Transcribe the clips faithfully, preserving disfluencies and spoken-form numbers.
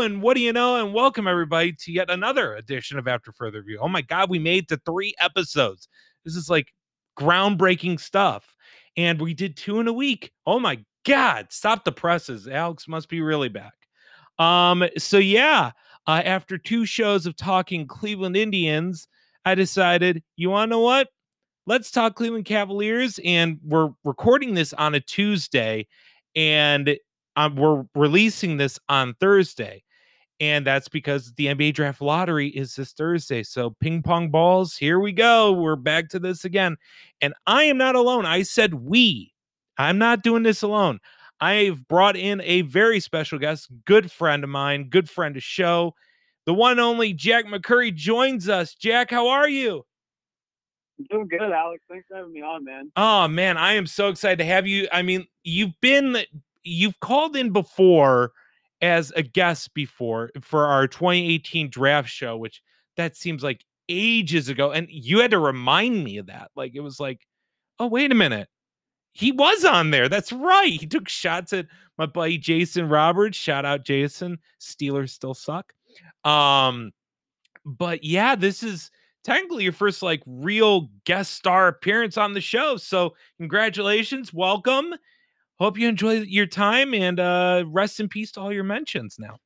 and what do you know? And welcome everybody to yet another edition of After Further Review. Oh my God, we made it to three episodes. This is like groundbreaking stuff. And we did two in a week. Oh my God, stop the presses. Alex must be really back. Um, so yeah, uh, after two shows of talking Cleveland Indians, I decided, you want to know what? Let's talk Cleveland Cavaliers. And we're recording this on a Tuesday, and um, we're releasing this on Thursday. And that's because the N B A draft lottery is this Thursday. So ping pong balls, here we go. We're back to this again. And I am not alone. I said we. I'm not doing this alone. I've brought in a very special guest, good friend of mine, good friend of show. The one and only Jack McCurry joins us. Jack, how are you? I'm doing good, Alex. Thanks for having me on, man. Oh, man, I am so excited to have you. I mean, you've been, you've called in before as a guest before for our twenty eighteen draft show, which that seems like ages ago. And you had to remind me of that. Like, it was like, oh, wait a minute. He was on there. That's right. He took shots at my buddy Jason Roberts. Shout out Jason. Steelers still suck. Um, but yeah, this is technically your first like real guest star appearance on the show. So congratulations. Welcome. Hope you enjoy your time, and uh, rest in peace to all your mentions now.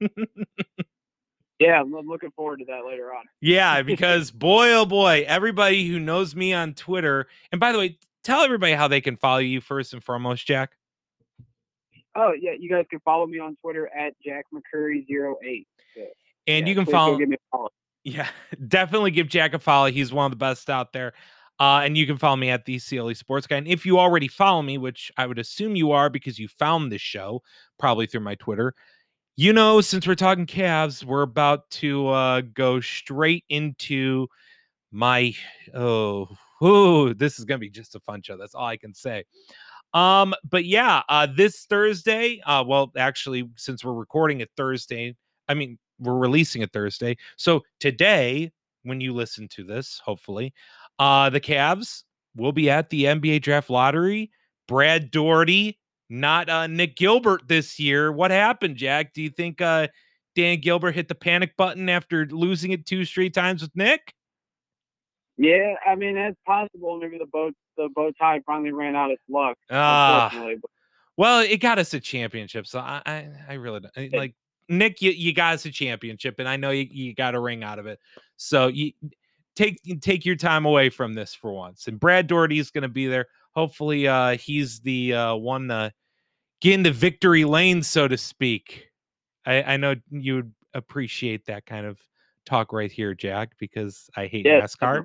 Yeah, I'm looking forward to that later on. Yeah, because boy, oh boy, everybody who knows me on Twitter, and by the way, tell everybody how they can follow you first and foremost, Jack. Oh, yeah, you guys can follow me on Twitter at Jack McCurry zero eight. So, and yeah, you can follow, give me a follow. Yeah, definitely give Jack a follow. He's one of the best out there. Uh, and you can follow me at the C L E Sports Guy. And if you already follow me, which I would assume you are because you found this show probably through my Twitter, you know, since we're talking Cavs, we're about to uh, go straight into my, oh, ooh, this is going to be just a fun show. That's all I can say. Um, but yeah, uh, this Thursday, uh, well, actually, since we're recording it Thursday, I mean, we're releasing it Thursday. So today, when you listen to this, hopefully, uh, the Cavs will be at the N B A draft lottery. Brad Daugherty, not uh, Nick Gilbert this year. What happened, Jack? Do you think uh, Dan Gilbert hit the panic button after losing it two straight times with Nick? Yeah, I mean, that's possible. Maybe the bow the bow tie finally ran out its luck, uh, unfortunately. But well, it got us a championship, so I, I, I really don't it, like Nick. You, you got us a championship, and I know you, you got a ring out of it. So you take take your time away from this for once. And Brad Daugherty is going to be there. Hopefully, uh, he's the uh, one to get into victory lane, so to speak. I, I know you would appreciate that kind of talk right here, Jack, because I hate yeah, NASCAR.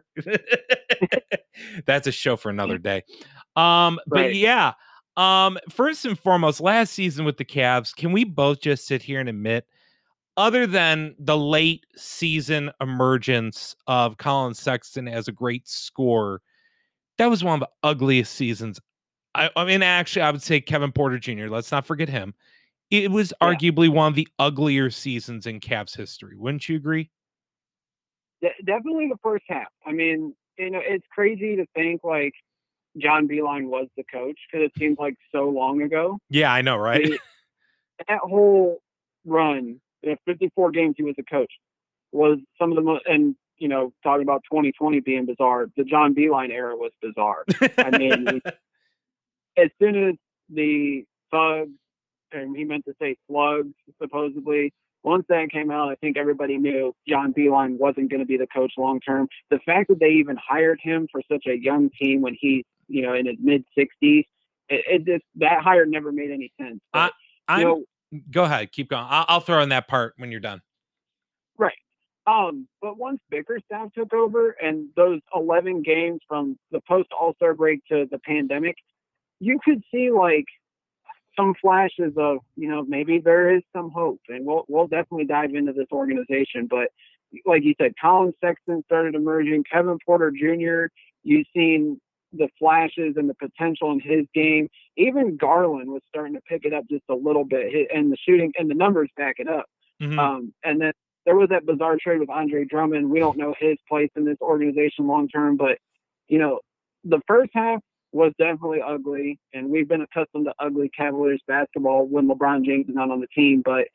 That's a show for another day. Um, but right. yeah, um, first and foremost, last season with the Cavs, can we both just sit here and admit, other than the late season emergence of Colin Sexton as a great scorer, that was one of the ugliest seasons. I, I mean, actually, I would say Kevin Porter Junior Let's not forget him. It was Yeah. arguably one of the uglier seasons in Cavs history. Wouldn't you agree? De- definitely the first half. I mean, you know, it's crazy to think like John Beilein was the coach because it seems like so long ago. Yeah, I know, right? I mean, that whole run, the fifty-four games he was a coach, was some of the most, and, you know, talking about twenty twenty being bizarre, the John Beilein era was bizarre. I mean, as soon as the thugs, and he meant to say slugs, supposedly, once that came out, I think everybody knew John Beilein wasn't going to be the coach long term. The fact that they even hired him for such a young team when he's, you know, in his mid sixties, it, it just, that hire never made any sense. But, I, you know, go ahead, keep going. I'll, I'll throw in that part when you're done. Right. Um, but once Bickerstaff took over and those eleven games from the post All-Star break to the pandemic, you could see like some flashes of, you know, maybe there is some hope, and we'll we'll definitely dive into this organization. But like you said, Colin Sexton started emerging, Kevin Porter Junior You've seen the flashes and the potential in his game. Even Garland was starting to pick it up just a little bit, and the shooting and the numbers back it up. Mm-hmm. Um, and then there was that bizarre trade with Andre Drummond. We don't know his place in this organization long term, but you know, the first half was definitely ugly, and we've been accustomed to ugly Cavaliers basketball when LeBron James is not on the team. But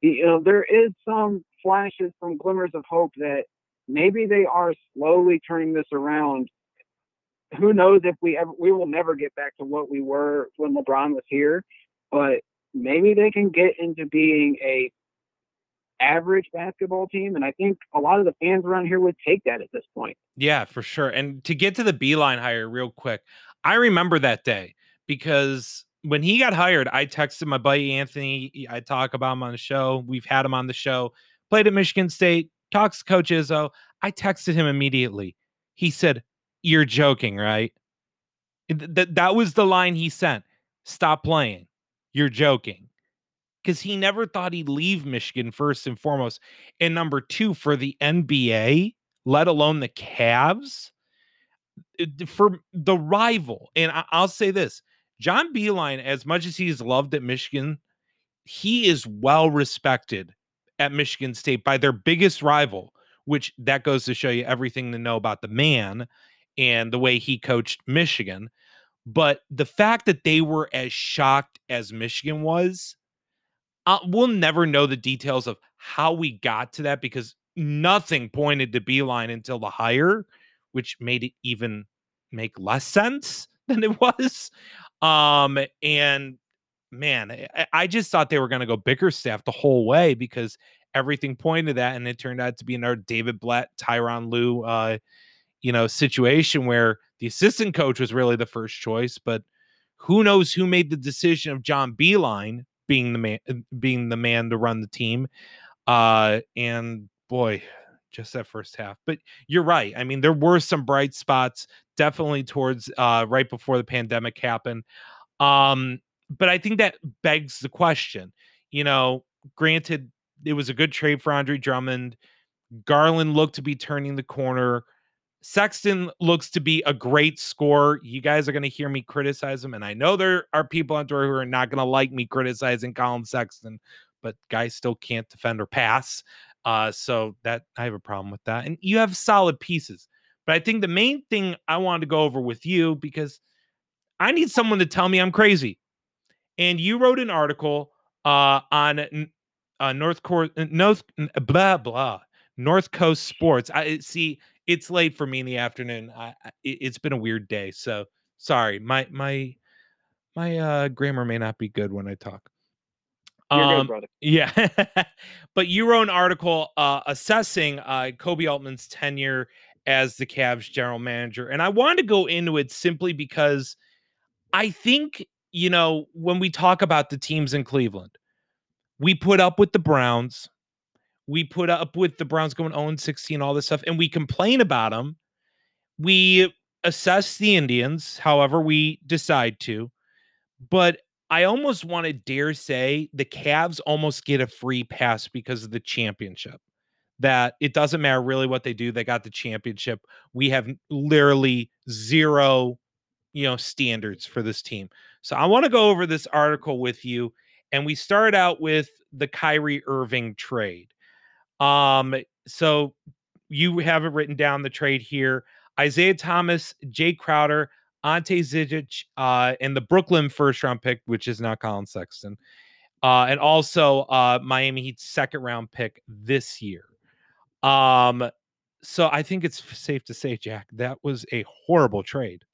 you know, there is some flashes, some glimmers of hope that maybe they are slowly turning this around. Who knows if we ever, we will never get back to what we were when LeBron was here, but maybe they can get into being a average basketball team. And I think a lot of the fans around here would take that at this point. Yeah, for sure. And to get to the Beilein hire real quick, I remember that day because when he got hired, I texted my buddy Anthony. I talk about him on the show. We've had him on the show. Played at Michigan State. Talks to Coach Izzo. I texted him immediately. He said, "You're joking, right?" That that was the line he sent. "Stop playing. You're joking." Because he never thought he'd leave Michigan, first and foremost. And number two, for the N B A, let alone the Cavs, it- for the rival. And I, I'll say this, John Beilein, as much as he's loved at Michigan, he is well respected at Michigan State by their biggest rival, which that goes to show you everything to know about the man and the way he coached Michigan. But the fact that they were as shocked as Michigan was, uh, we'll never know the details of how we got to that because nothing pointed to Beilein until the hire, which made it even make less sense than it was. Um, and man, I, I just thought they were going to go Bickerstaff the whole way because everything pointed to that, and it turned out to be another David Blatt, Tyronn Lue, uh, you know, situation where the assistant coach was really the first choice, but who knows who made the decision of John Beilein being the man, being the man to run the team. Uh, and boy, just that first half. But you're right. I mean, there were some bright spots, definitely towards uh, right before the pandemic happened. Um, but I think that begs the question. You know, granted, it was a good trade for Andre Drummond. Garland looked to be turning the corner. Sexton looks to be a great scorer. You guys are going to hear me criticize him, and I know there are people out there who are not going to like me criticizing Colin Sexton, but guys still can't defend or pass. Uh, so that I have a problem with that. And you have solid pieces. But I think the main thing I wanted to go over with you, because I need someone to tell me I'm crazy. And you wrote an article uh, on uh, North Coast, North, blah, blah, North Coast Sports. I see. It's late for me in the afternoon. I, I, it's been a weird day, so sorry. My my my uh, grammar may not be good when I talk. You're good, Um, brother. yeah, but you wrote an article uh, assessing uh, Koby Altman's tenure as the Cavs general manager, and I wanted to go into it simply because I think, you know, when we talk about the teams in Cleveland, we put up with the Browns. We put up with the Browns going oh and sixteen, all this stuff, and we complain about them. We assess the Indians, however we decide to. But I almost want to dare say the Cavs almost get a free pass because of the championship. That it doesn't matter really what they do. They got the championship. We have literally zero, you know, standards for this team. So I want to go over this article with you. And we start out with the Kyrie Irving trade. Um, so you have it written down, the trade here. Isaiah Thomas, Jay Crowder, Ante Zizic, uh, and the Brooklyn first round pick, which is not Colin Sexton. Uh, and also uh, Miami Heat's second round pick this year. Um, so I think it's safe to say, Jack, that was a horrible trade.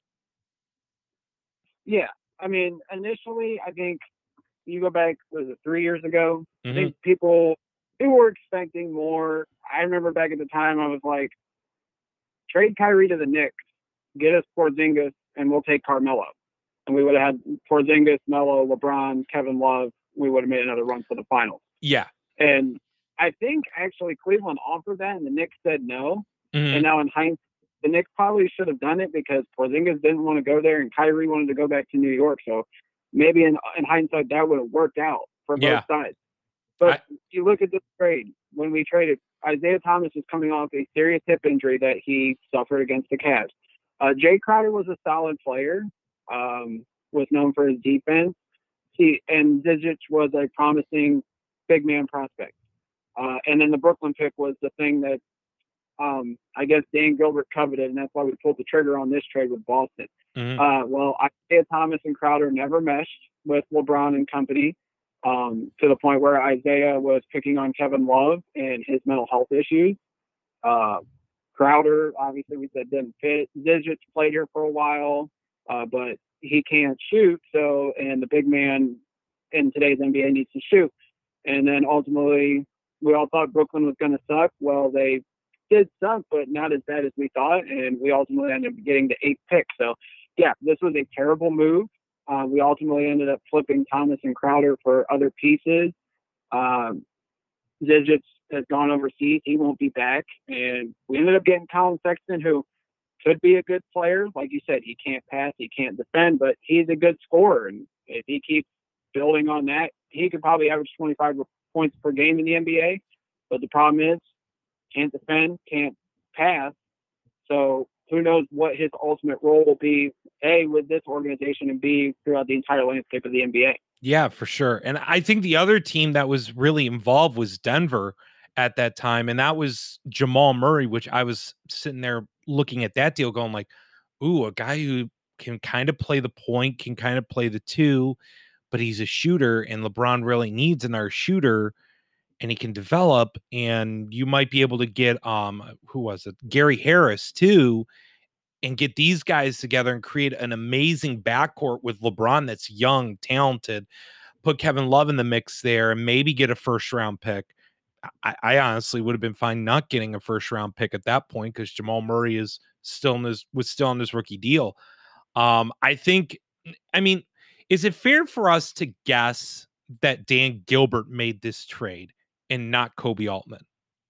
Yeah. I mean, initially, I think you go back, was it three years ago? Mm-hmm. I think people, people were expecting more. I remember back at the time, I was like, trade Kyrie to the Knicks, get us Porzingis, and we'll take Carmelo. And we would have had Porzingis, Melo, LeBron, Kevin Love. We would have made another run for the finals. Yeah. And I think actually Cleveland offered that, and the Knicks said no. Mm-hmm. And now in hindsight, the Knicks probably should have done it because Porzingis didn't want to go there, and Kyrie wanted to go back to New York. So maybe in, in hindsight, that would have worked out for both Yeah. sides. But I, you look at this trade, when we traded, Isaiah Thomas is coming off a serious hip injury that he suffered against the Cavs. Uh, Jay Crowder was a solid player, um, was known for his defense. He, and Zizic was a promising big man prospect. Uh, and then the Brooklyn pick was the thing that um, I guess Dan Gilbert coveted, and that's why we pulled the trigger on this trade with Boston. mm-hmm. Uh, well, Isaiah Thomas and Crowder never meshed with LeBron and company. um, to the point where Isaiah was picking on Kevin Love and his mental health issues. Uh, Crowder, obviously, we said didn't fit. Zizic played here for a while, uh, but he can't shoot. So, and the big man in today's N B A needs to shoot. And then ultimately, we all thought Brooklyn was going to suck. Well, they did suck, but not as bad as we thought. And we ultimately ended up getting the eighth pick. So, yeah, this was a terrible move. Uh, we ultimately ended up flipping Thomas and Crowder for other pieces. Um, Zizic has gone overseas. He won't be back. And we ended up getting Colin Sexton, who could be a good player. Like you said, he can't pass, he can't defend, but he's a good scorer. And if he keeps building on that, he could probably average twenty-five points per game in the N B A. But the problem is, can't defend, can't pass. So who knows what his ultimate role will be, A, with this organization, and B, throughout the entire landscape of the N B A. Yeah, for sure. And I think the other team that was really involved was Denver at that time, and that was Jamal Murray, which I was sitting there looking at that deal going like, ooh, a guy who can kind of play the point, can kind of play the two, but he's a shooter, and LeBron really needs another shooter, and he can develop, and you might be able to get um who was it? Gary Harris too, and get these guys together and create an amazing backcourt with LeBron that's young, talented. Put Kevin Love in the mix there and maybe get a first round pick. I, I honestly would have been fine not getting a first round pick at that point because Jamal Murray is still in this was still on this rookie deal. Um, I think, I mean, is it fair for us to guess that Dan Gilbert made this trade and not Kobe Altman?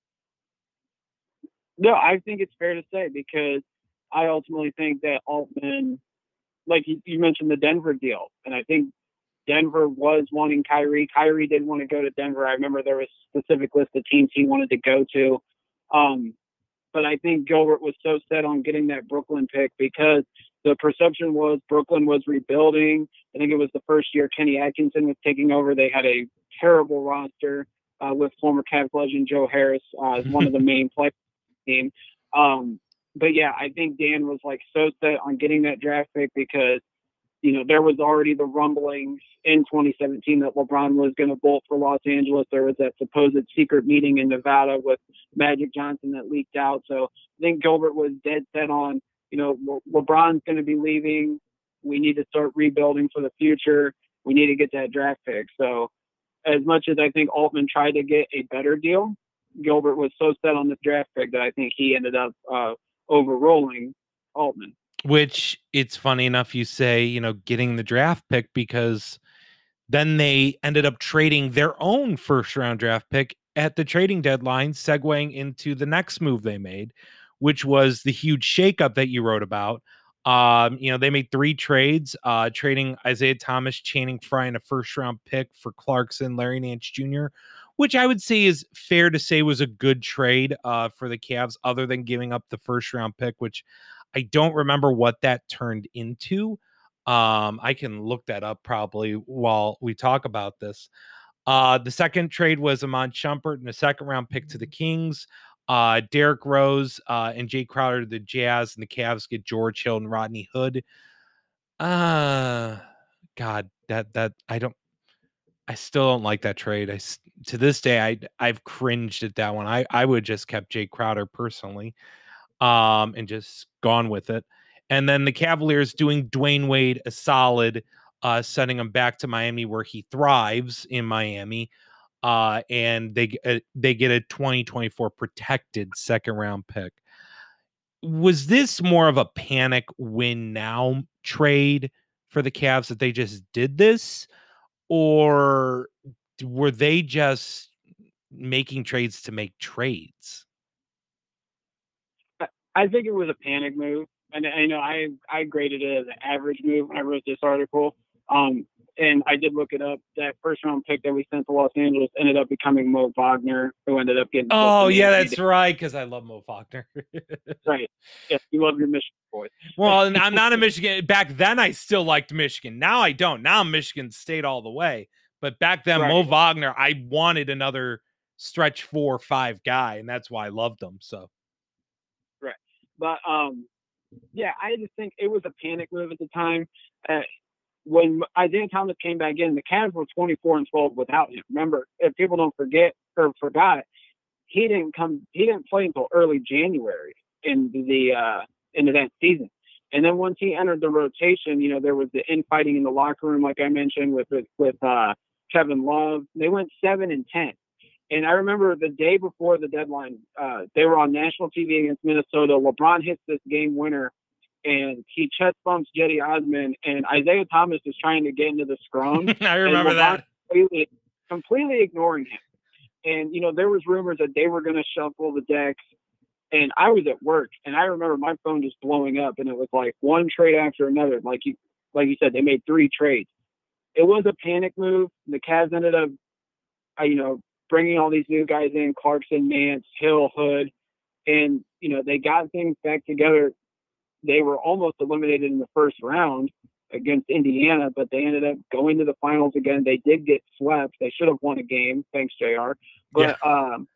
No, I think it's fair to say, because I ultimately think that Altman, like you, you mentioned the Denver deal, and I think Denver was wanting Kyrie. Kyrie didn't want to go to Denver. I remember there was a specific list of teams he wanted to go to. Um, but I think Gilbert was so set on getting that Brooklyn pick because the perception was Brooklyn was rebuilding. I think it was the first year Kenny Atkinson was taking over. They had a terrible roster uh, with former Cavs legend Joe Harris uh, as one of the main players of the team. Um, but yeah, I think Dan was like so set on getting that draft pick because, you know, there was already the rumblings in twenty seventeen that LeBron was going to bolt for Los Angeles. There was that supposed secret meeting in Nevada with Magic Johnson that leaked out. So I think Gilbert was dead set on, you know, Le- LeBron's going to be leaving. We need to start rebuilding for the future. We need to get that draft pick. So as much as I think Altman tried to get a better deal, Gilbert was so set on this draft pick that I think he ended up uh, overruling Altman. Which it's funny enough you say, you know, getting the draft pick because then they ended up trading their own first round draft pick at the trading deadline, segueing into the next move they made, which was the huge shakeup that you wrote about. Um, you know, they made three trades, uh, trading Isaiah Thomas, Channing Frye, and a first round pick for Clarkson, Larry Nance Junior, which I would say is fair to say was a good trade uh, for the Cavs, other than giving up the first round pick, which I don't remember what that turned into. Um, I can look that up probably while we talk about this. Uh, the second trade was Iman Shumpert and a second round pick to the Kings. Uh, Derrick Rose uh, and Jay Crowder to the Jazz, and the Cavs get George Hill and Rodney Hood. Uh, God, that that I don't. I still don't like that trade. I to this day I I've cringed at that one. I I would just kept Jay Crowder personally, um, and just gone with it. And then the Cavaliers doing Dwayne Wade a solid, uh, sending him back to Miami where he thrives in Miami. Uh, and they uh, they get a twenty twenty-four protected second round pick. Was this more of a panic win now trade for the Cavs that they just did this, or were they just making trades to make trades? I think it was a panic move, and I know I I graded it as an average move when I wrote this article. Um, and I did look it up. That first round pick that we sent to Los Angeles ended up becoming Mo Wagner, who ended up getting. Oh yeah, that's right. Because I love Mo Wagner. Right. Yes, you love your Michigan boys. Well, and I'm not a Michigan. Back then, I still liked Michigan. Now I don't. Now I'm Michigan State all the way. But back then, Mo Right. Wagner, I wanted another stretch four or five guy, and that's why I loved him. So Right. But um, yeah, I just think it was a panic move at the time. Uh, when Isaiah Thomas came back in, the Cavs were twenty-four and twelve without him. Remember, if people don't forget or forgot, he didn't come. He didn't play until early January in the uh, into that season. And then once he entered the rotation, you know, there was the infighting in the locker room, like I mentioned, with with uh, Kevin Love. They went seven and ten. And I remember the day before the deadline, uh, they were on national T V against Minnesota. LeBron hits this game winner, and he chest bumps Jetty Osman, and Isaiah Thomas is trying to get into the scrum. I remember that. Completely, completely ignoring him. And, you know, there was rumors that they were going to shuffle the decks. And I was at work, and I remember my phone just blowing up, and it was like one trade after another. Like you, like you said, they made three trades. It was a panic move. The Cavs ended up, uh, you know, bringing all these new guys in, Clarkson, Nance, Hill, Hood, and, you know, they got things back together. They were almost eliminated in the first round against Indiana, but they ended up going to the finals again. They did get swept. They should have won a game. Thanks, J R. But, yeah. um,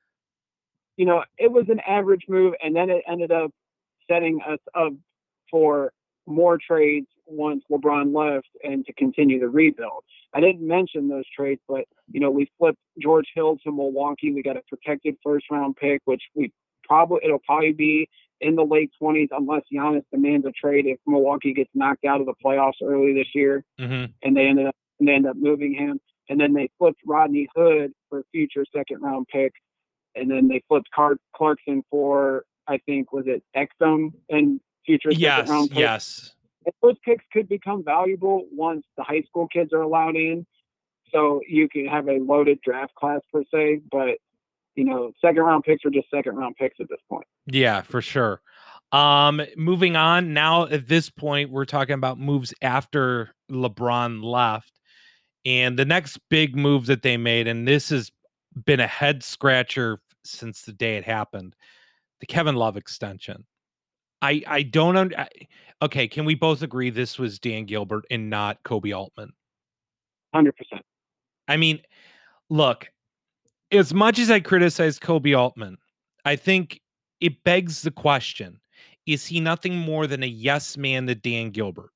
you know, it was an average move, and then it ended up setting us up for more trades once LeBron left and to continue the rebuild. I didn't mention those trades, but, you know, we flipped George Hill to Milwaukee. We got a protected first-round pick, which we probably it'll probably be in the late twenties unless Giannis demands a trade if Milwaukee gets knocked out of the playoffs early this year, mm-hmm. and they ended up and they ended up moving him. And then they flipped Rodney Hood for a future second-round pick. And then they flipped Car- Clarkson for, I think, was it Exum and future yes, second round picks? Yes. And those picks could become valuable once the high school kids are allowed in. So you can have a loaded draft class per se, but, you know, second round picks are just second round picks at this point. Yeah, for sure. Um, moving on now at this point, we're talking about moves after LeBron left. And the next big move that they made, and this has been a head scratcher since the day it happened, the Kevin Love extension. I I don't under, I, okay, can we both agree this was Dan Gilbert and not Kobe Altman? one hundred percent. I mean, look, as much as I criticize Kobe Altman, I think it begs the question, is he nothing more than a yes man to Dan Gilbert?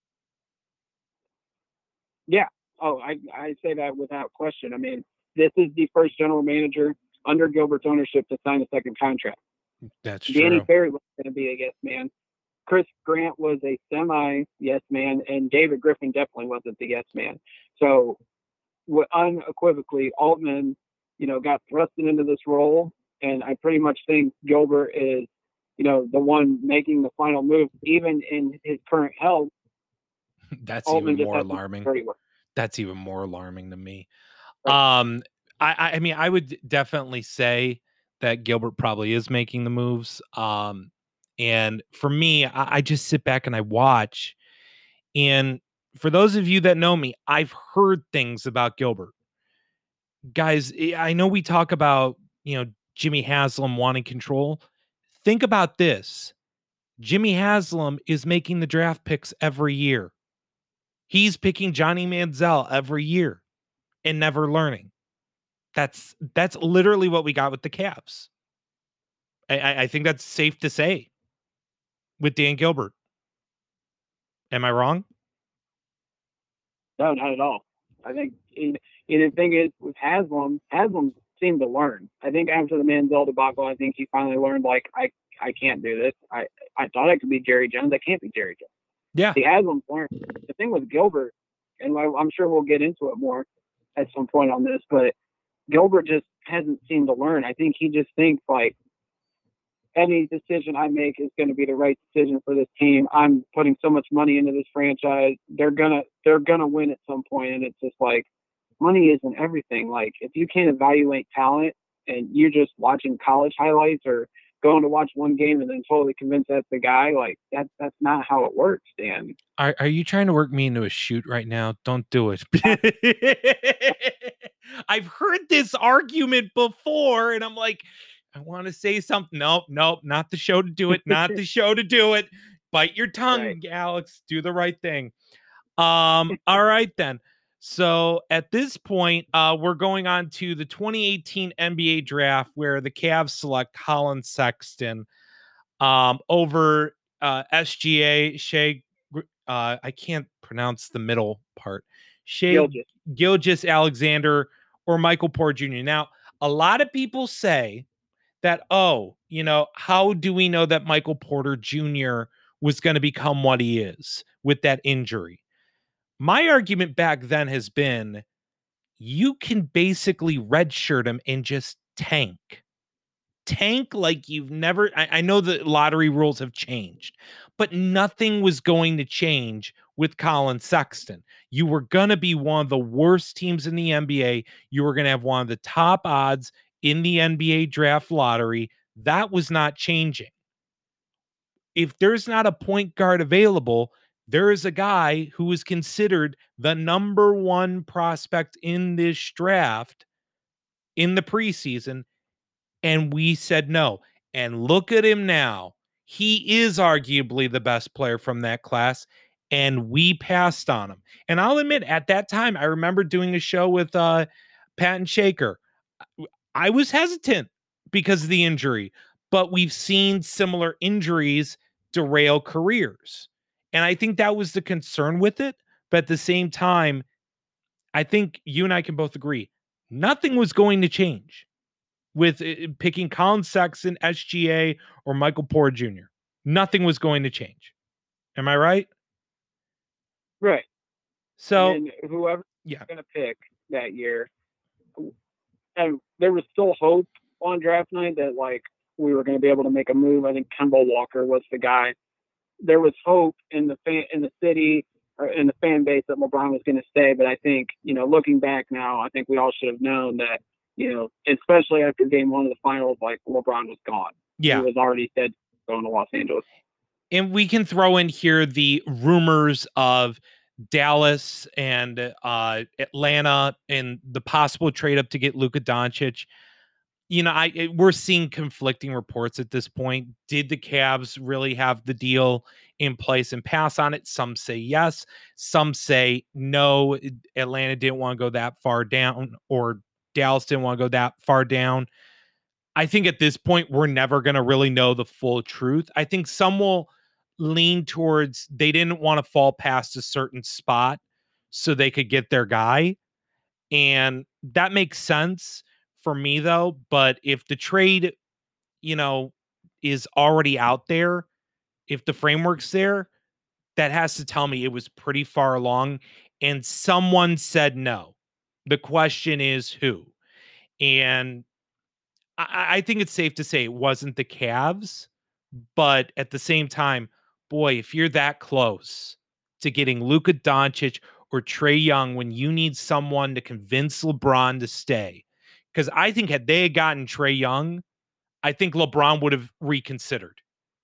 Yeah. Oh, I, I say that without question. I mean, this is the first general manager under Gilbert's ownership to sign a second contract. That's Danny true. Ferry was going to be a yes man. Chris Grant was a semi yes man, and David Griffin definitely wasn't the yes man. So, unequivocally, Altman, you know, got thrusted into this role, and I pretty much think Gilbert is, you know, the one making the final move, even in his current health. That's Altman even more alarming. That's even more alarming to me. Right. Um, I, I mean, I would definitely say that Gilbert probably is making the moves. Um, and for me, I, I just sit back and I watch. And for those of you that know me, I've heard things about Gilbert. Guys, I know we talk about, you know, Jimmy Haslam wanting control. Think about this. Jimmy Haslam is making the draft picks every year. He's picking Johnny Manziel every year and never learning. That's that's literally what we got with the Cavs. I, I think that's safe to say with Dan Gilbert. Am I wrong? No, not at all. I think and, and the thing is with Haslam, Haslam seemed to learn. I think after the Manziel debacle, I think he finally learned, like, I, I can't do this. I, I thought I could be Jerry Jones. I can't be Jerry Jones. Yeah. The Haslam's learned. The thing with Gilbert, and I'm sure we'll get into it more at some point on this, but Gilbert just hasn't seemed to learn. I think he just thinks, like, any decision I make is going to be the right decision for this team. I'm putting so much money into this franchise. They're gonna they're gonna win at some point, and it's just like, money isn't everything. Like, if you can't evaluate talent and you're just watching college highlights or going to watch one game and then totally convinced that's the guy, like, that's that's not how it works, Dan. Are are you trying to work me into a shoot right now? Don't do it. I've heard this argument before, and I'm like, I want to say something. Nope, nope, not the show to do it. Not the show to do it. Bite your tongue, right. Alex. Do the right thing. Um, all right then. So at this point, uh, we're going on to the twenty eighteen N B A draft, where the Cavs select Colin Sexton um, over uh, S G A Shea. Uh, I can't pronounce the middle part. Shea Gilgeous. Gilgeous Alexander or Michael Porter Junior Now, a lot of people say that, oh, you know, how do we know that Michael Porter Junior was going to become what he is with that injury? My argument back then has been, you can basically redshirt him and just tank. Tank like you've never. I, I know the lottery rules have changed, but nothing was going to change with Colin Sexton. You were going to be one of the worst teams in the N B A. You were going to have one of the top odds in the N B A draft lottery. That was not changing. If there's not a point guard available, there is a guy who is considered the number one prospect in this draft in the preseason, and we said no. And look at him now. He is arguably the best player from that class, and we passed on him. And I'll admit, at that time, I remember doing a show with uh, Patton Shaker. I was hesitant because of the injury, but we've seen similar injuries derail careers. And I think that was the concern with it. But at the same time, I think you and I can both agree nothing was going to change with uh, picking Colin Sexton, S G A, or Michael Porter Junior Nothing was going to change. Am I right? Right. So, and whoever yeah, going to pick that year, and there was still hope on draft night that like we were going to be able to make a move. I think Kemba Walker was the guy. There was hope in the fan, in the city, or in the fan base that LeBron was going to stay. But I think, you know, looking back now, I think we all should have known that, you know, especially after game one of the finals, like LeBron was gone. Yeah. He was already said going to Los Angeles. And we can throw in here the rumors of Dallas and uh, Atlanta and the possible trade up to get Luka Doncic. You know, I it, we're seeing conflicting reports at this point. Did the Cavs really have the deal in place and pass on it? Some say yes. Some say no. Atlanta didn't want to go that far down, or Dallas didn't want to go that far down. I think at this point, we're never going to really know the full truth. I think some will lean towards they didn't want to fall past a certain spot so they could get their guy. And that makes sense for me, though. But if the trade, you know, is already out there, if the framework's there, that has to tell me it was pretty far along and someone said no. The question is who? And I, I think it's safe to say it wasn't the Cavs, but at the same time, boy, if you're that close to getting Luka Doncic or Trae Young when you need someone to convince LeBron to stay, because I think had they gotten Trae Young, I think LeBron would have reconsidered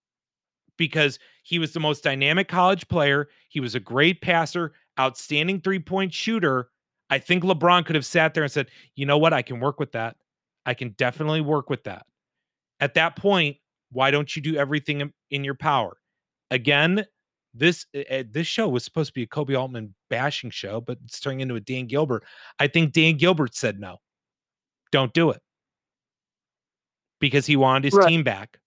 because he was the most dynamic college player. He was a great passer, outstanding three-point shooter. I think LeBron could have sat there and said, you know what? I can work with that. I can definitely work with that. At that point, why don't you do everything in your power? Again, this uh, this show was supposed to be a Kobe Altman bashing show, but it's turning into a Dan Gilbert. I think Dan Gilbert said no. Don't do it. Because he wanted his right. team back.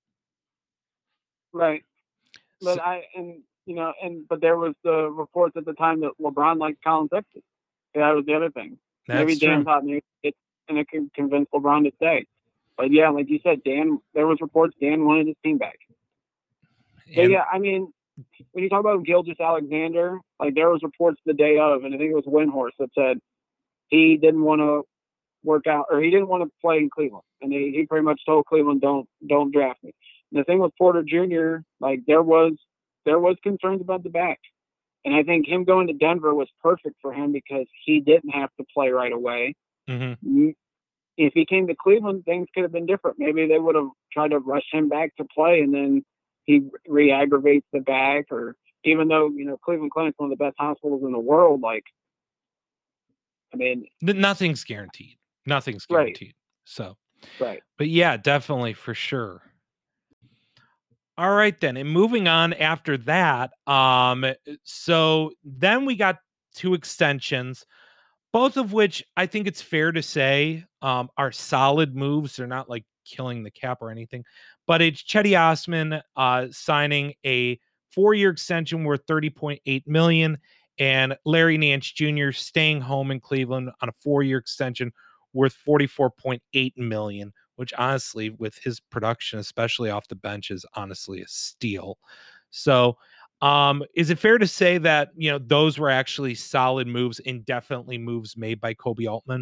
Right. But so, I and you know, and but there was the reports at the time that LeBron liked Colin Sexton. That was the other thing. Maybe Dan true. thought maybe it and it could convince LeBron to stay. But yeah, like you said, Dan, there was reports Dan wanted his team back. But yeah, I mean, when you talk about Gilgeous Alexander, like there was reports the day of, and I think it was Windhorst that said he didn't want to work out, or he didn't want to play in Cleveland, and he, he pretty much told Cleveland, "Don't don't draft me." And the thing with Porter Junior, like there was there was concerns about the back, and I think him going to Denver was perfect for him because he didn't have to play right away. Mm-hmm. If he came to Cleveland, things could have been different. Maybe they would have tried to rush him back to play, and then he re-aggravates the back. Or even though, you know, Cleveland Clinic's one of the best hospitals in the world, like, I mean, nothing's guaranteed. Nothing's guaranteed. Right. So, right. But yeah, definitely for sure. All right, then. And moving on after that, um, so then we got two extensions, both of which I think it's fair to say um, are solid moves. They're not like killing the cap or anything, but it's Cedi Osman uh, signing a four-year extension worth thirty point eight million dollars and Larry Nance Junior staying home in Cleveland on a four-year extension worth forty-four point eight million dollars, which honestly, with his production, especially off the bench, is honestly a steal. So, um, is it fair to say that, you know, those were actually solid moves and definitely moves made by Koby Altman?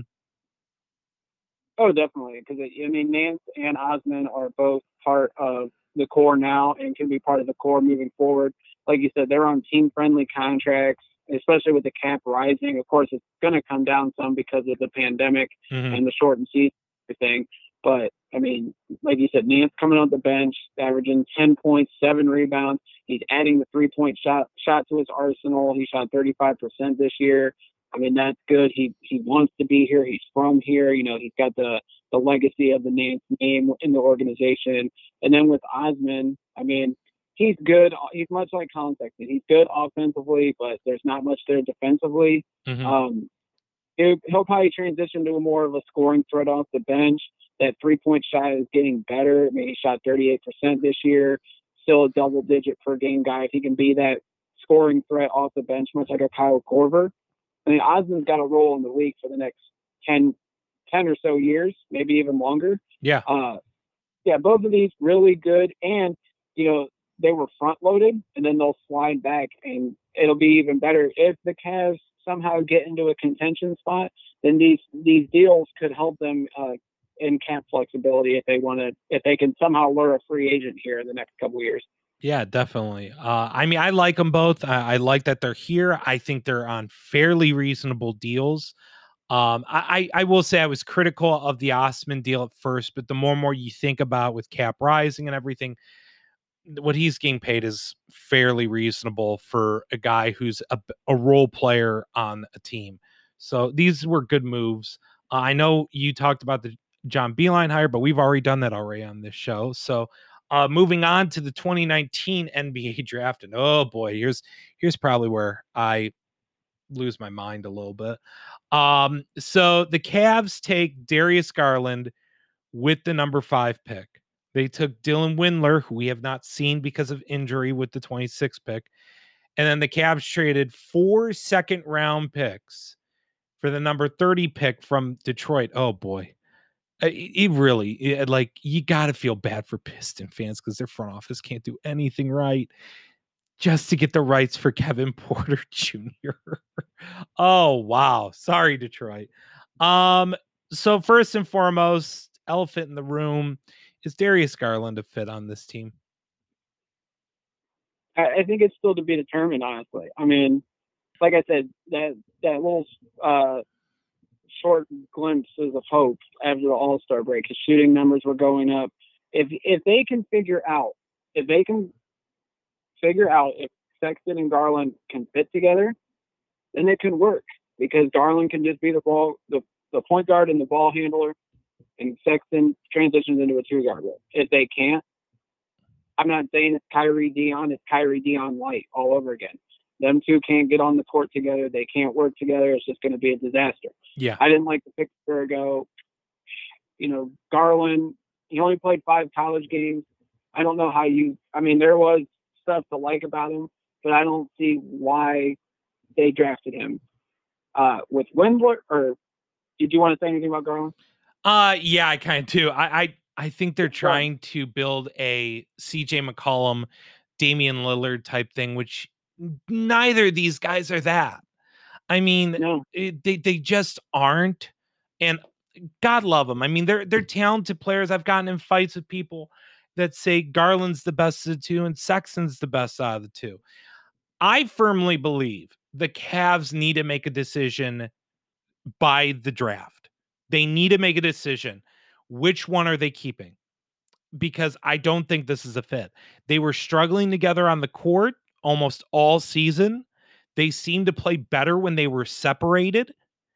Oh, definitely. Because, I mean, Nance and Osman are both part of the core now and can be part of the core moving forward. Like you said, they're on team friendly contracts, especially with the cap rising. Of course, it's going to come down some because of the pandemic Mhm. and the shortened season thing. But, I mean, like you said, Nance coming off the bench, averaging ten points, seven rebounds. He's adding the three point shot shot to his arsenal. He shot thirty-five percent this year. I mean, that's good. He he wants to be here. He's from here. You know, he's got the the legacy of the name name in the organization. And then with Osman, I mean, he's good. He's much like Colin Sexton. He's good offensively, but there's not much there defensively. Mhm. Um, he'll, he'll probably transition to more of a scoring threat off the bench. That three point shot is getting better. I mean, he shot thirty-eight percent this year. Still a double digit per game guy. If he can be that scoring threat off the bench, much like a Kyle Korver. I mean, Osman's got a role in the league for the next ten, ten or so years, maybe even longer. Yeah. Uh, yeah, both of these really good. And, you know, they were front loaded and then they'll slide back and it'll be even better. If the Cavs somehow get into a contention spot, then these, these deals could help them uh, in cap flexibility if they want to, if they can somehow lure a free agent here in the next couple of years. Yeah, definitely. Uh, I mean, I like them both. I, I like that they're here. I think they're on fairly reasonable deals. Um, I, I I will say I was critical of the Osman deal at first, but the more and more you think about with cap rising and everything, what he's getting paid is fairly reasonable for a guy who's a, a role player on a team. So these were good moves. Uh, I know you talked about the John Beeline hire, but we've already done that already on this show. So uh, moving on to the twenty nineteen N B A draft, and oh boy, here's here's probably where I lose my mind a little bit. Um, so the Cavs take Darius Garland with the number five pick. They took Dylan Windler, who we have not seen because of injury, with the twenty-sixth pick. And then the Cavs traded four second round picks for the number thirty pick from Detroit. Oh boy. Uh, It, it really, it, like, you got to feel bad for Piston fans because their front office can't do anything right just to get the rights for Kevin Porter Junior Oh, wow. Sorry, Detroit. Um, so first and foremost, elephant in the room, is Darius Garland a fit on this team? I, I think it's still to be determined, honestly. I mean, like I said, that that little uh, short glimpses of hope after the All Star break, his shooting numbers were going up. If if they can figure out, if they can figure out if Sexton and Garland can fit together, then it can work because Garland can just be the ball, the, the point guard and the ball handler, and Sexton transitions into a two guard role. If they can't, I'm not saying it's Kyrie Dion, it's Kyrie Dion White all over again. Them two can't get on the court together. They can't work together. It's just going to be a disaster. Yeah. I didn't like the pick ago. You know, Garland, he only played five college games. I don't know how you, I mean, there was stuff to like about him, but I don't see why they drafted him. Uh, with Windler, or did you want to say anything about Garland? Uh, yeah, I kind of do. I, I, I think they're trying to build a C J McCollum, Damian Lillard type thing, which neither of these guys are that. I mean, No. it, they they just aren't. And God love them. I mean, they're they're talented players. I've gotten in fights with people that say Garland's the best of the two and Sexton's the best out of the two. I firmly believe the Cavs need to make a decision by the draft. They need to make a decision. Which one are they keeping? Because I don't think this is a fit. They were struggling together on the court almost all season. They seemed to play better when they were separated.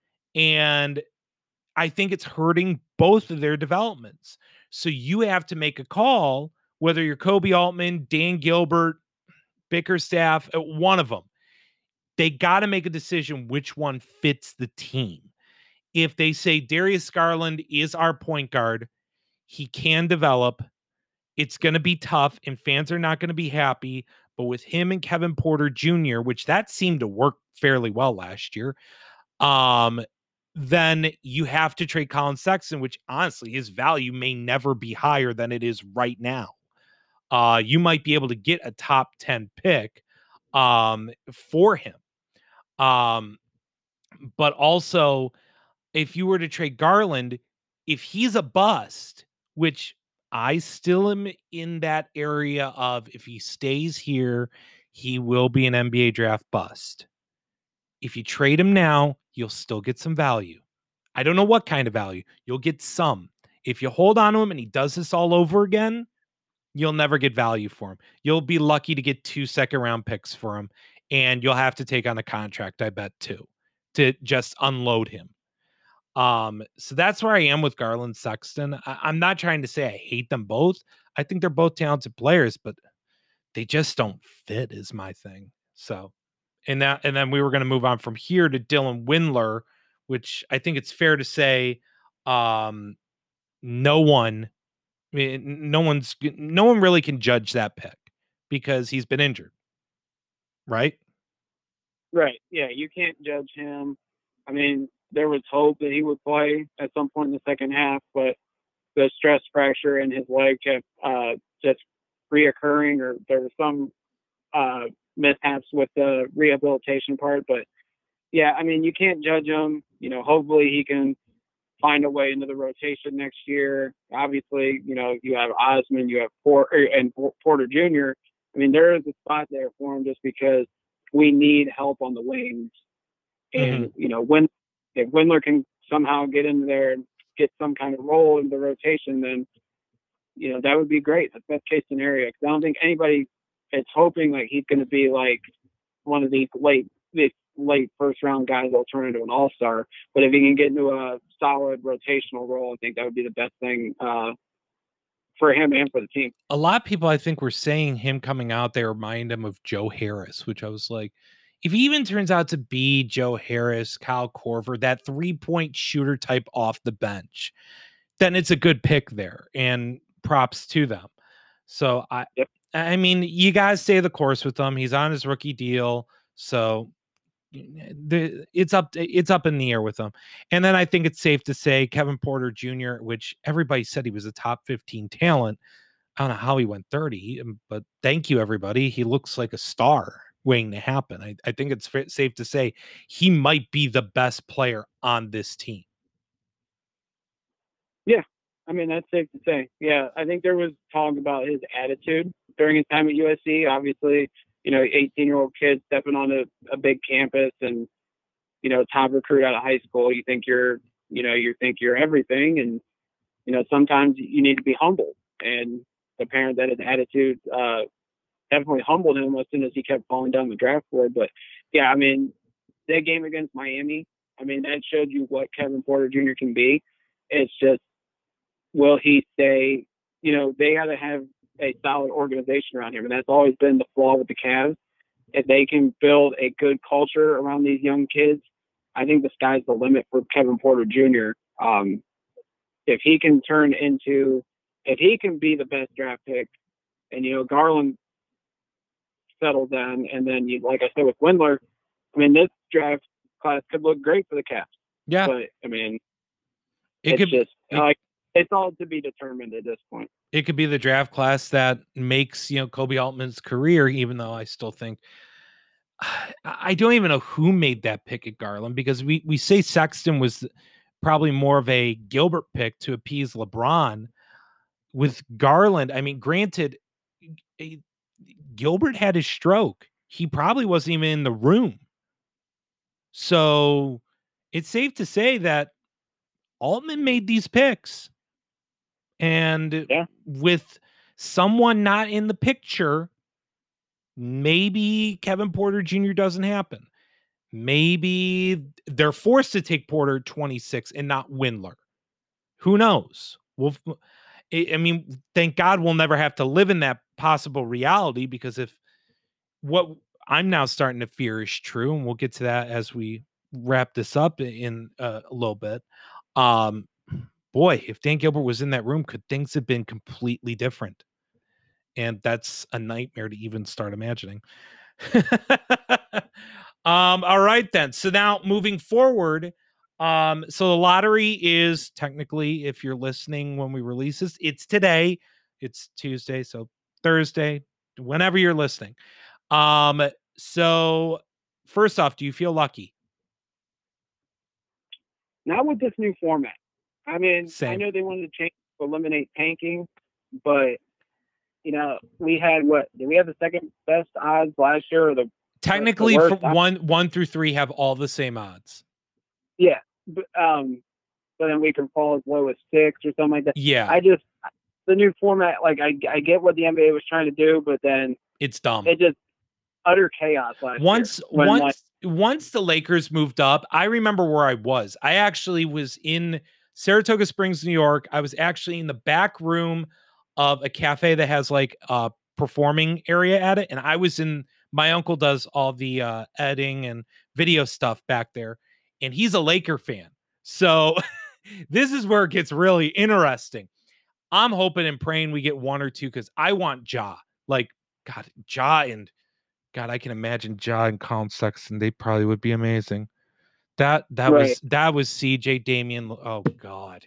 And I think it's hurting both of their developments. So you have to make a call, whether you're Koby Altman, Dan Gilbert, Bickerstaff, uh, one of them. They got to make a decision which one fits the team. If they say Darius Garland is our point guard, he can develop. It's going to be tough and fans are not going to be happy, But with him and Kevin Porter Junior, which that seemed to work fairly well last year, um, then you have to trade Colin Sexton, which honestly, his value may never be higher than it is right now. Uh, you might be able to get a top ten pick um, for him. Um, but also, if you were to trade Garland, if he's a bust, which I still am in that area of, if he stays here, he will be an N B A draft bust. If you trade him now, you'll still get some value. I don't know what kind of value. You'll get some. If you hold on to him and he does this all over again, you'll never get value for him. You'll be lucky to get two second round picks for him, and you'll have to take on a contract, I bet, too, to just unload him. Um, so that's where I am with Garland Sexton. I, I'm not trying to say I hate them both. I think they're both talented players, but they just don't fit, is my thing. So, and that, and then we were going to move on from here to Dylan Windler, which I think it's fair to say, um, no one, I mean, no one's, no one really can judge that pick because he's been injured, right? Right. Yeah, you can't judge him. I mean, there was hope that he would play at some point in the second half, but the stress fracture in his leg kept uh, just reoccurring, or there were some uh, mishaps with the rehabilitation part. But yeah, I mean, you can't judge him. You know, hopefully he can find a way into the rotation next year. Obviously, you know, you have Osman, you have Porter and Porter Junior I mean, there is a spot there for him just because we need help on the wings. And, mm-hmm. you know, when if Windler can somehow get in there and get some kind of role in the rotation, then, you know, that would be great. That's best case scenario. Because I don't think anybody is hoping like he's going to be like one of these late, these late first round guys that'll turn into an all-star. But if he can get into a solid rotational role, I think that would be the best thing uh, for him and for the team. A lot of people, I think, were saying him coming out there remind him of Joe Harris, which I was like, if he even turns out to be Joe Harris, Kyle Korver, that three-point shooter type off the bench, then it's a good pick there, and props to them. So I, yep. I mean, you guys stay the course with him. He's on his rookie deal, so the it's up it's up in the air with him. And then I think it's safe to say Kevin Porter Junior, which everybody said he was a top fifteen talent. I don't know how he went thirty, but thank you, everybody. He looks like a star waiting to happen. I, I think it's safe to say he might be the best player on this team. Yeah, I mean, that's safe to say. Yeah, I think there was talk about his attitude during his time at U S C. Obviously, you know, eighteen-year-old kid stepping on a, a big campus and, you know, top recruit out of high school. You think you're, you know, you think you're everything. And, you know, sometimes you need to be humble. And apparent that his attitude uh, definitely humbled him as soon as he kept falling down the draft board. But yeah, I mean, that game against Miami, I mean, that showed you what Kevin Porter Junior can be. It's just, will he stay? You know, they got to have a solid organization around him, and that's always been the flaw with the Cavs. If they can build a good culture around these young kids, I think the sky's the limit for Kevin Porter Junior Um, if he can turn into, if he can be the best draft pick, and, you know, Garland settles down, and then, you, like I said, with Windler, I mean, this draft class could look great for the Cavs. Yeah. But, I mean, it it's could, just, it, like, it's all to be determined at this point. It could be the draft class that makes, you know, Kobe Altman's career, even though I still think, I don't even know who made that pick at Garland, because we, we say Sexton was probably more of a Gilbert pick to appease LeBron. With Garland, I mean, granted, a, Gilbert had his stroke. He probably wasn't even in the room. So it's safe to say that Altman made these picks. And yeah. with someone not in the picture, maybe Kevin Porter Junior doesn't happen. Maybe they're forced to take Porter twenty-six and not Windler. Who knows? We'll, I mean, thank God we'll never have to live in that possible reality, because if what I'm now starting to fear is true, and we'll get to that as we wrap this up in uh, a little bit. Um, boy, if Dan Gilbert was in that room, could things have been completely different? and that's a nightmare to even start imagining. um, all right then. So now moving forward, um, so the lottery is technically, if you're listening when we release this, it's today. It's Tuesday, so Thursday, whenever you're listening. Um, so first off, do you feel lucky? Not with this new format. I mean, Same. I know they wanted to change, eliminate tanking, but you know, we had what? Did we have the second best odds last year, or the technically the for one one through three have all the same odds? Yeah, but um, but then we can fall as low as six or something like that. Yeah, I just the new format. Like I, I get what the N B A was trying to do, but then it's dumb. It just utter chaos last once year. Once like, once the Lakers moved up, I remember where I was. I actually was in Saratoga Springs, New York. I was actually in the back room of a cafe that has like a performing area at it, and I was in. My uncle does all the uh, editing and video stuff back there, and he's a Laker fan. So this is where it gets really interesting. I'm hoping and praying we get one or two because I want Ja. Like, God, Ja and God, I can imagine Ja and Colin Sexton. They probably would be amazing. That that right. was that was C J Damian. Oh God.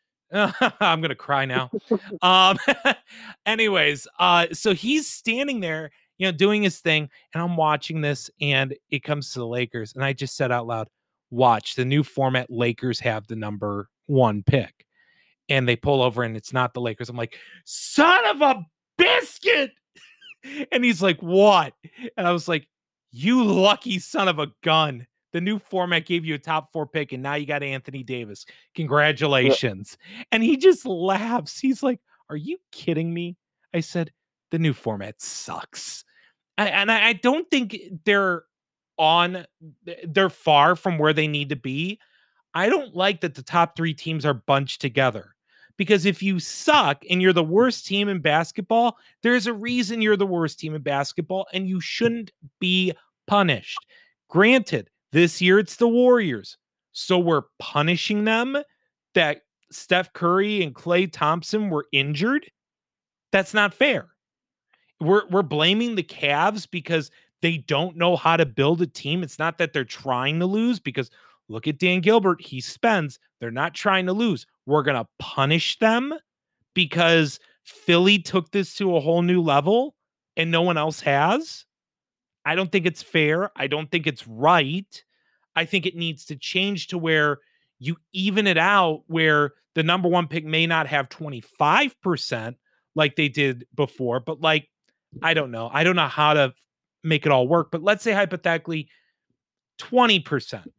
I'm gonna cry now. um anyways, uh so he's standing there, you know, doing his thing, and I'm watching this, and it comes to the Lakers, and I just said out loud, watch the new format, Lakers have the number one pick. And they pull over and it's not the Lakers. I'm like, son of a biscuit. And he's like, what? And I was like, you lucky son of a gun. The new format gave you a top four pick, and now you got Anthony Davis. Congratulations. Yeah. And he just laughs. He's like, are you kidding me? I said, the new format sucks. I, and I, I don't think they're on, they're far from where they need to be. I don't like that the top three teams are bunched together. Because if you suck and you're the worst team in basketball, there's a reason you're the worst team in basketball, and you shouldn't be punished. Granted, this year it's the Warriors, so we're punishing them that Steph Curry and Klay Thompson were injured. That's not fair. We're we're blaming the Cavs because they don't know how to build a team. It's not that they're trying to lose, because look at Dan Gilbert. He spends. They're not trying to lose. We're going to punish them because Philly took this to a whole new level and no one else has. I don't think it's fair. I don't think it's right. I think it needs to change to where you even it out, where the number one pick may not have twenty-five percent like they did before, but like, I don't know. I don't know how to make it all work, but let's say hypothetically twenty percent.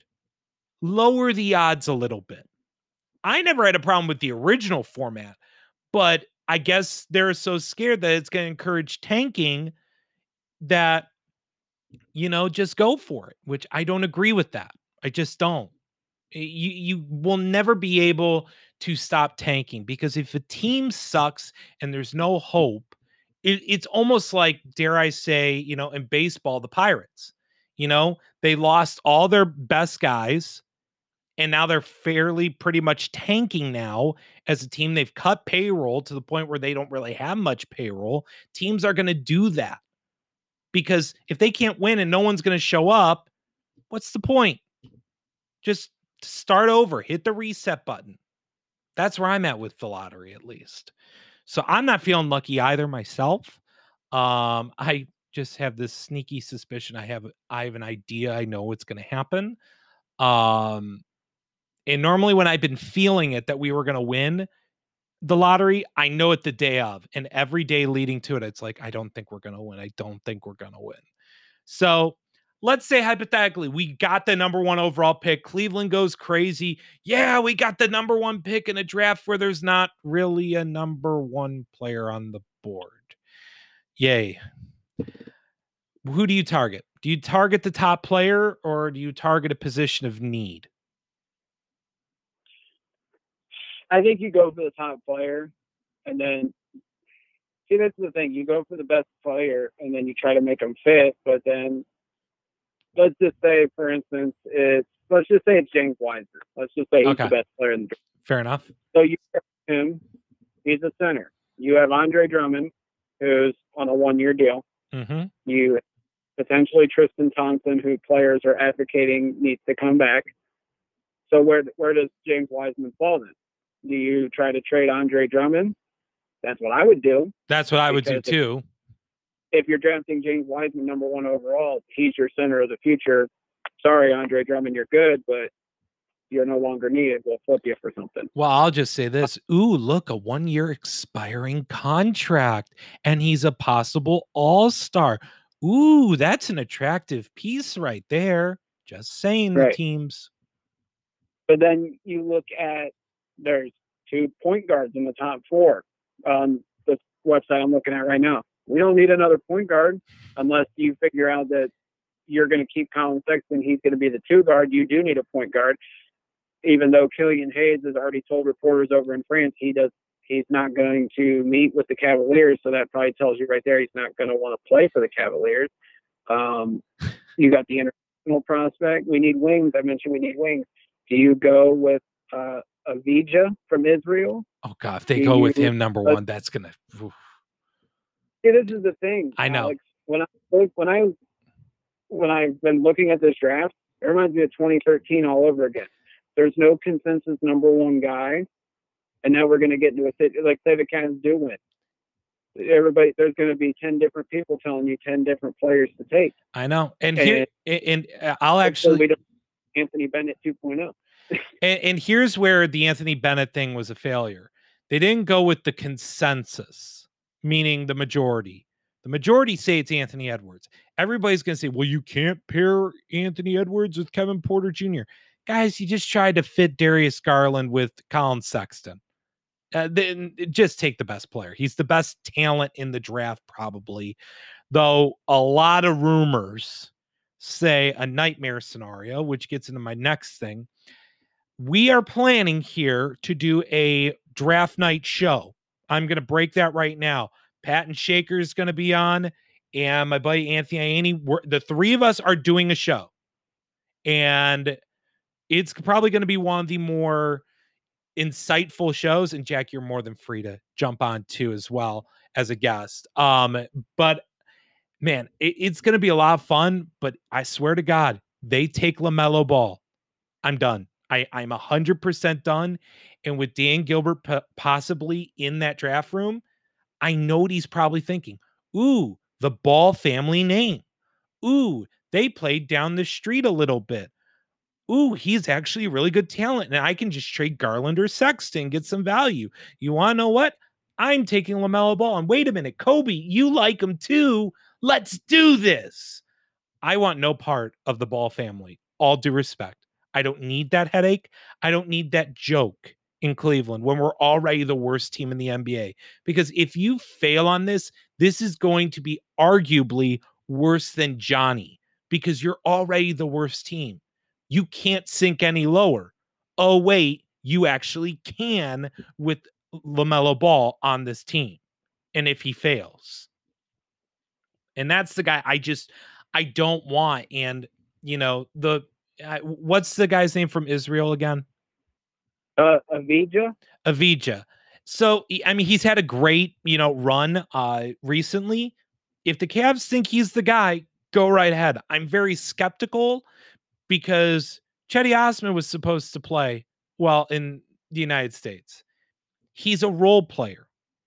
Lower the odds a little bit. I never had a problem with the original format, but I guess they're so scared that it's going to encourage tanking that, you know, just go for it, which I don't agree with that. I just don't. You, you will never be able to stop tanking, because if a team sucks and there's no hope, it, it's almost like, dare I say, you know, in baseball, the Pirates, you know, they lost all their best guys. And now they're fairly pretty much tanking now as a team. They've cut payroll to the point where they don't really have much payroll. Teams are going to do that because if they can't win and no one's going to show up, what's the point? Just start over, hit the reset button. That's where I'm at with the lottery, at least. So I'm not feeling lucky either myself. Um, I just have this sneaky suspicion. I have, I have an idea. I know what's going to happen. Um, And normally when I've been feeling it that we were going to win the lottery, I know it the day of. And every day leading to it, it's like, I don't think we're going to win. I don't think we're going to win. So let's say hypothetically, we got the number one overall pick. Cleveland goes crazy. Yeah, we got the number one pick in a draft where there's not really a number one player on the board. Yay. Who do you target? Do you target the top player, or do you target a position of need? I think you go for the top player, and then see, that's the thing. You go for the best player, and then you try to make them fit. But then, let's just say, for instance, it's let's just say it's James Wiseman. Let's just say he's okay. the best player in the draft. Fair enough. So you have him. He's a center. You have Andre Drummond, who's on a one-year deal. Mm-hmm. You potentially Tristan Thompson, who players are advocating needs to come back. So where where does James Wiseman fall then? Do you try to trade Andre Drummond? That's what I would do. That's what I would do Because too. If, if you're drafting James Wiseman number one overall, he's your center of the future. Sorry, Andre Drummond, you're good, but you're no longer needed. We'll flip you for something. Well, I'll just say this. Ooh, look, a one-year expiring contract, and he's a possible all-star. Ooh, that's an attractive piece right there. Just saying, the Right. teams. But then you look at, there's two point guards in the top four on the website I'm looking at right now. We don't need another point guard unless you figure out that you're going to keep Colin Sexton. He's going to be the two guard. You do need a point guard, even though Killian Hayes has already told reporters over in France he does he's not going to meet with the Cavaliers. So that probably tells you right there he's not going to want to play for the Cavaliers. Um, you got the international prospect. We need wings. I mentioned we need wings. Do you go with uh, Avija from Israel? Oh God, if they Do go with you- him number uh, one, that's gonna. Oof. See, this is the thing. I know. Alex. When I when I when I've been looking at this draft, it reminds me of twenty thirteen all over again. There's no consensus number one guy, and now we're going to get into a sit like say the Cavs do win. Everybody, there's going to be ten different people telling you ten different players to take. I know, and here, and, and I'll Hopefully actually. we don't Anthony Bennett two point oh. And, and here's where the Anthony Bennett thing was a failure. They didn't go with the consensus, meaning the majority. The majority say it's Anthony Edwards. Everybody's going to say, well, you can't pair Anthony Edwards with Kevin Porter Junior Guys, you just tried to fit Darius Garland with Colin Sexton. Uh, then just take the best player. He's the best talent in the draft, probably. Though a lot of rumors say a nightmare scenario, which gets into my next thing. We are planning here to do a draft night show. I'm going to break that right now. Patton Shaker is going to be on, and my buddy Anthony Ianni. We're, the three of us are doing a show, and it's probably going to be one of the more insightful shows. And Jack, you're more than free to jump on too as well as a guest. Um, but man, it, it's going to be a lot of fun. But I swear to God, they take LaMelo Ball, I'm done. I, I'm one hundred percent done. And with Dan Gilbert p- possibly in that draft room, I know what he's probably thinking. Ooh, the Ball family name. Ooh, they played down the street a little bit. Ooh, he's actually a really good talent. And I can just trade Garland or Sexton, get some value. You want to know what? I'm taking LaMelo Ball. And wait a minute, Kobe, you like him too. Let's do this. I want no part of the Ball family. All due respect. I don't need that headache. I don't need that joke in Cleveland when we're already the worst team in the N B A. Because if you fail on this, this is going to be arguably worse than Johnny because you're already the worst team. You can't sink any lower. Oh, wait, you actually can with LaMelo Ball on this team. And if he fails. And that's the guy I just, I don't want. And, you know, the, uh, what's the guy's name from Israel again? Uh, Avija. Avija. So, I mean, he's had a great, you know, run uh, recently. If the Cavs think he's the guy, go right ahead. I'm very skeptical because Cedi Osman was supposed to play well in the United States. He's a role player.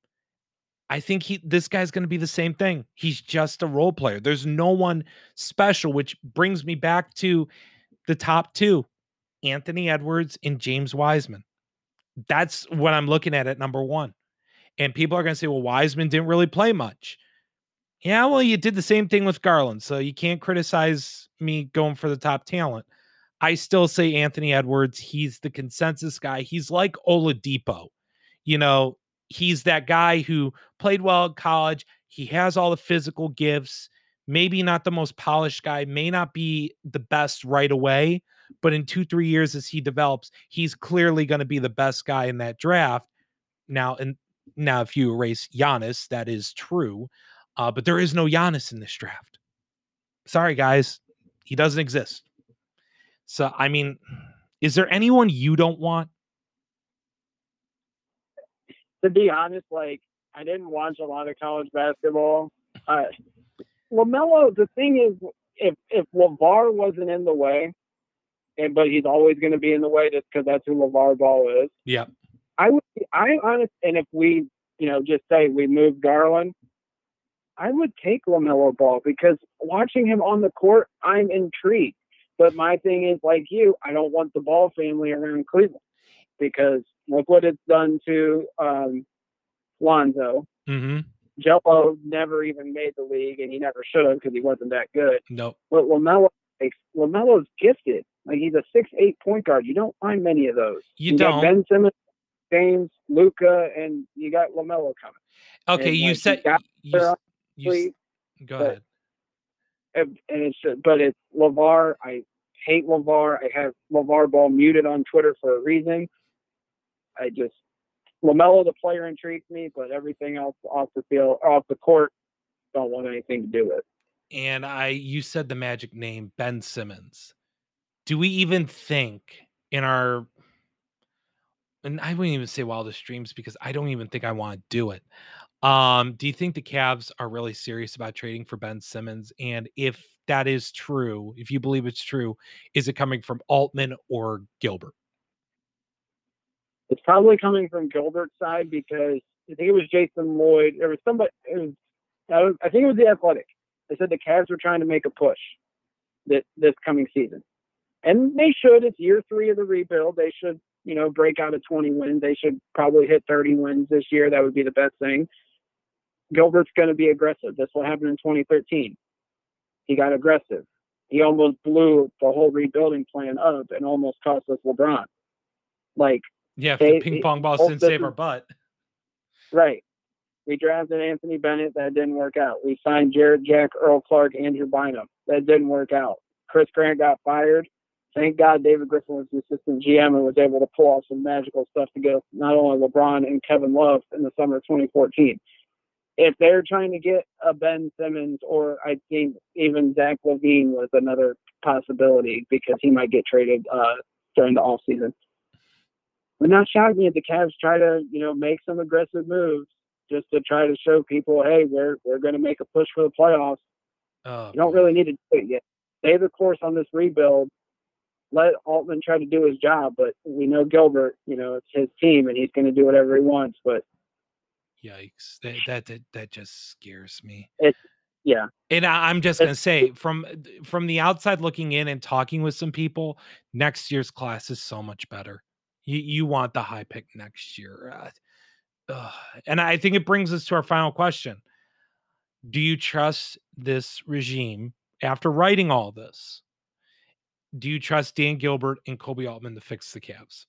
I think he this guy's going to be the same thing. He's just a role player. There's no one special, which brings me back to the top two, Anthony Edwards and James Wiseman. That's what I'm looking at at number one. And people are going to say, well, Wiseman didn't really play much. Yeah, well, you did the same thing with Garland, so you can't criticize me going for the top talent. I still say Anthony Edwards. He's the consensus guy. He's like Oladipo. You know, he's that guy who played well at college. He has all the physical gifts. Maybe not the most polished guy, may not be the best right away, but in two, three years as he develops, he's clearly going to be the best guy in that draft. Now, and now if you erase Giannis, that is true. Uh, but there is no Giannis in this draft. Sorry, guys. He doesn't exist. So, I mean, is there anyone you don't want? To be honest, like I didn't watch a lot of college basketball. Uh, LaMelo, the thing is, if if LeVar wasn't in the way, and but he's always going to be in the way just because that's who LeVar Ball is. Yeah. I would, I honest, and if we, you know, just say we move Garland, I would take LaMelo Ball because watching him on the court, I'm intrigued. But my thing is, like you, I don't want the Ball family around Cleveland because look what it's done to um, Lonzo. Mm-hmm. Jello never even made the league, and he never should have because he wasn't that good. Nope. But LaMelo, LaMelo's gifted. Like he's a six eight point guard. You don't find many of those. You, you don't. Got Ben Simmons, James, Luka, and you got LaMelo coming. Okay, and, you like, said you, you, you go but, ahead. And it's but it's LeVar. I hate LeVar. I have LeVar Ball muted on Twitter for a reason. I just LaMelo the player intrigues me, but everything else off the field, off the court, don't want anything to do with. And I, you said the magic name, Ben Simmons. Do we even think in our, and I wouldn't even say wildest dreams because I don't even think I want to do it. Um, do you think the Cavs are really serious about trading for Ben Simmons? And if that is true, if you believe it's true, is it coming from Altman or Gilbert? It's probably coming from Gilbert's side because I think it was Jason Lloyd. There was somebody. It was, I think it was the Athletic. They said the Cavs were trying to make a push this this coming season, and they should. It's year three of the rebuild. They should, you know, break out of twenty wins. They should probably hit thirty wins this year. That would be the best thing. Gilbert's going to be aggressive. That's what happened in twenty thirteen. He got aggressive. He almost blew the whole rebuilding plan up and almost cost us LeBron. Like, yeah, if they, the ping pong balls didn't save our butt. Right. We drafted Anthony Bennett. That didn't work out. We signed Jared Jack, Earl Clark, Andrew Bynum. That didn't work out. Chris Grant got fired. Thank God David Griffin was the assistant G M and was able to pull off some magical stuff to get not only LeBron and Kevin Love in the summer of twenty fourteen. If they're trying to get a Ben Simmons, or I think even Zach LaVine was another possibility because he might get traded uh, during the offseason. Would not shock me if the Cavs try to, you know, make some aggressive moves just to try to show people, hey, we're we're going to make a push for the playoffs. Oh, you don't really need to do it yet. Stay the course on this rebuild. Let Altman try to do his job, but we know Gilbert, you know, it's his team and he's going to do whatever he wants. But yikes, that that that, that just scares me. It's yeah, and I, I'm just going to say from from the outside looking in and talking with some people, next year's class is so much better. You you want the high pick next year, uh, uh, and I think it brings us to our final question. Do you trust this regime after writing all this? Do you trust Dan Gilbert and Koby Altman to fix the Cavs?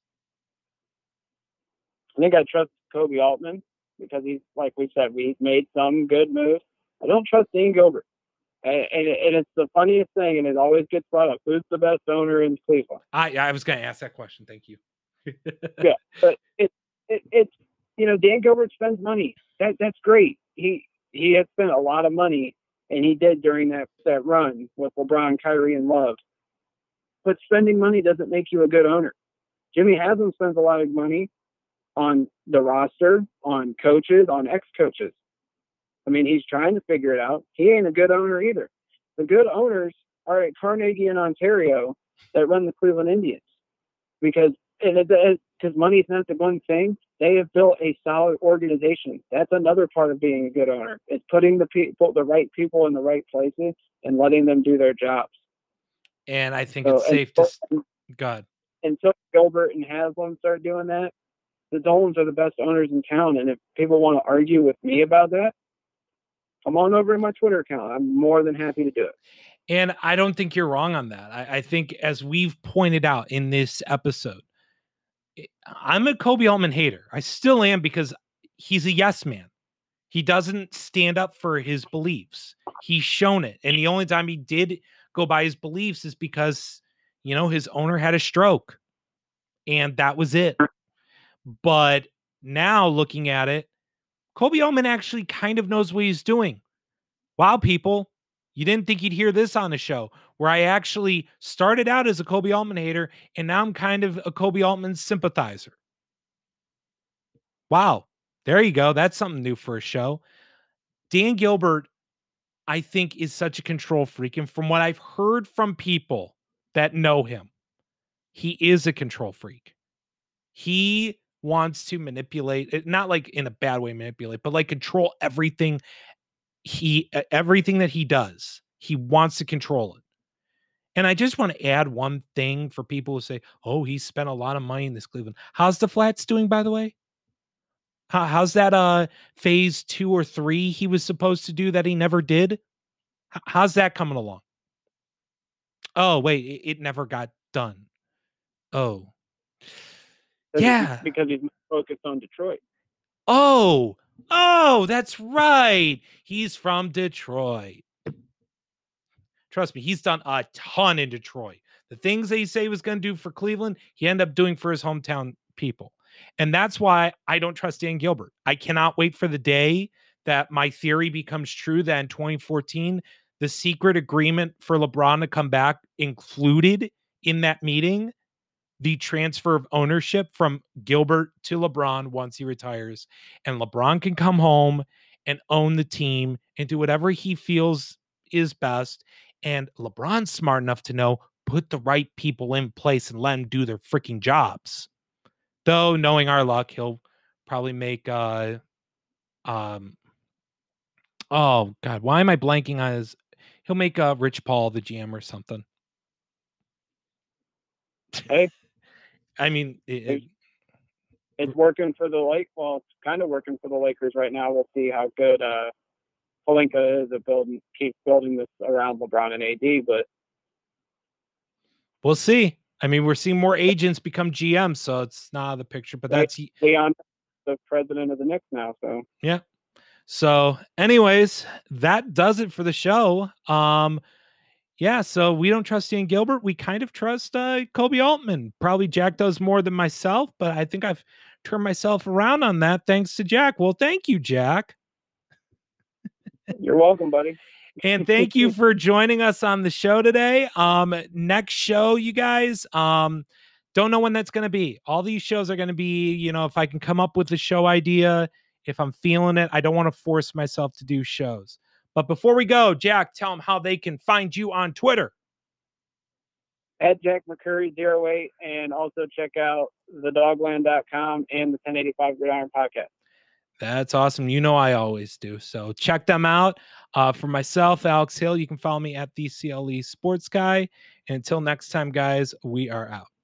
I think I trust Koby Altman because he's, like we said, we've made some good moves. I don't trust Dan Gilbert. And, and, and it's the funniest thing, and it always gets brought up. Who's the best owner in Cleveland? I, I was going to ask that question. Thank you. Yeah, but it, it, it's, you know, Dan Gilbert spends money. That That's great. He he has spent a lot of money, and he did during that, that run with LeBron, Kyrie, and Love. But spending money doesn't make you a good owner. Jimmy Haslam spends a lot of money on the roster, on coaches, on ex-coaches. I mean, he's trying to figure it out. He ain't a good owner either. The good owners are at Carnegie in Ontario that run the Cleveland Indians. Because and it, because money is not the one thing. They have built a solid organization. That's another part of being a good owner. It's putting the people, the right people in the right places and letting them do their jobs. And I think so, it's safe and, to God. Until Gilbert and Haslam start doing that, the Dolans are the best owners in town. And if people want to argue with me about that, come on over to my Twitter account. I'm more than happy to do it. And I don't think you're wrong on that. I, I think, as we've pointed out in this episode, I'm a Koby Altman hater. I still am, because he's a yes man. He doesn't stand up for his beliefs. He's shown it. And the only time he did go by his beliefs is because, you know, his owner had a stroke. And that was it. But now looking at it, Koby Altman actually kind of knows what he's doing. Wow, people. You didn't think you'd hear this on the show, where I actually started out as a Koby Altman hater, and now I'm kind of a Koby Altman sympathizer. Wow. There you go. That's something new for a show. Dan Gilbert, I think, is such a control freak. And from what I've heard from people that know him, he is a control freak. He wants to manipulate it, not like in a bad way, manipulate, but like control everything he e everything that he does. He wants to control it. And I just want to add one thing for people who say, "Oh, he spent a lot of money in this Cleveland." How's the Flats doing, by the way? How how's that, uh, phase two or three he was supposed to do that he never did? H how's that coming along? Oh, wait, it it never got done. Oh. 'Cause he's Yeah. because he's focused on Detroit. Oh! Oh, that's right! He's from Detroit. Trust me, he's done a ton in Detroit. The things that he said he was gonna do for Cleveland, he ended up doing for his hometown people. And that's why I don't trust Dan Gilbert. I cannot wait for the day that my theory becomes true that in twenty fourteen, the secret agreement for LeBron to come back included in that meeting the transfer of ownership from Gilbert to LeBron once he retires. And LeBron can come home and own the team and do whatever he feels is best. And LeBron's smart enough to know, put the right people in place and let them do their freaking jobs. Though, knowing our luck, he'll probably make uh um oh god, why am I blanking on his he'll make uh Rich Paul the G M or something. Hey. I mean, it, it, it's working for the Lake. Well, it's kind of working for the Lakers right now. We'll see how good uh Pelinka is at building, keep building this around LeBron and A D, but we'll see. I mean, we're seeing more agents become G Ms, so it's not out of the picture, but that's Leon, the president of the Knicks now. So yeah. So, anyways, that does it for the show. Um, yeah, so we don't trust Dan Gilbert. We kind of trust uh, Koby Altman. Probably Jack does more than myself, but I think I've turned myself around on that thanks to Jack. Well, thank you, Jack. You're welcome, buddy. And thank you for joining us on the show today. Um, next show, you guys, um, don't know when that's going to be. All these shows are going to be, you know, if I can come up with a show idea, if I'm feeling it, I don't want to force myself to do shows. But before we go, Jack, tell them how they can find you on Twitter. At Jack McCurry zero eight, and also check out the dogland dot com and the ten eighty-five Gridiron podcast. That's awesome. You know I always do. So check them out. Uh, for myself, Alex Hill, you can follow me at the C L E Sports Guy. And until next time, guys, we are out.